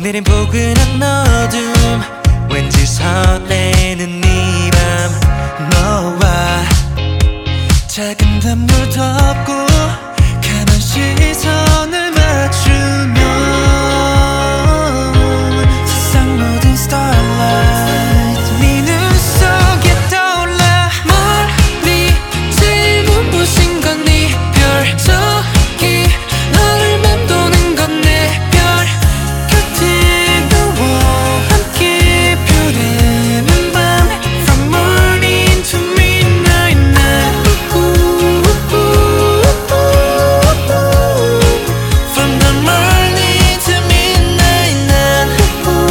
내린 포근한 어둠 왠지 설레는 이 밤 너와 작은 단물 덮고 가만 시선을 맞추면 세상 모든 starlight 네 눈 속에 떠올라 멀리 제일 눈부신 건 네 별 저기 너를 맴도는 건 내 별 곁에 너와 함께 별에는 밤 From morning to midnight night From the morning to midnight night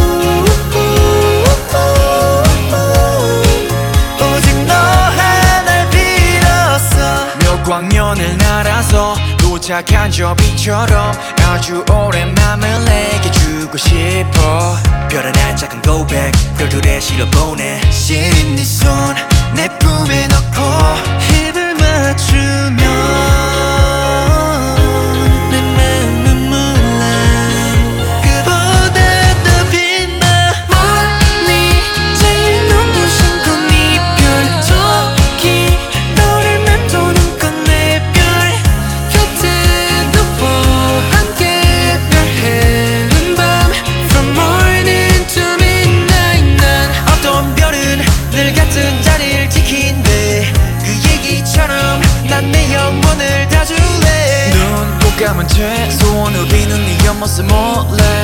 오직 너 하나를 빌었어 몇 광년을 날아서 도착한 저 빛처럼 아주 오랜 맘을 내게 주고 싶어. 별은 한 작은 고백 별들에 실어보내 시린 네 손 내 품에 넣고 입을 맞추면 내 마음은 moonlight 그보다 더 빛나 멀리 제일 눈부신 건 네 별 저기 너를 맴도는 건 내 별 곁에 너와 함께 별해는 밤 From morning to midnight 난 어떤 별은 늘 같은 자리를 지킨대. 그 얘기처럼 난 내 영혼을 다 줄래. 눈 꼭 감은 채 소원을 비는 네 옆모습 몰래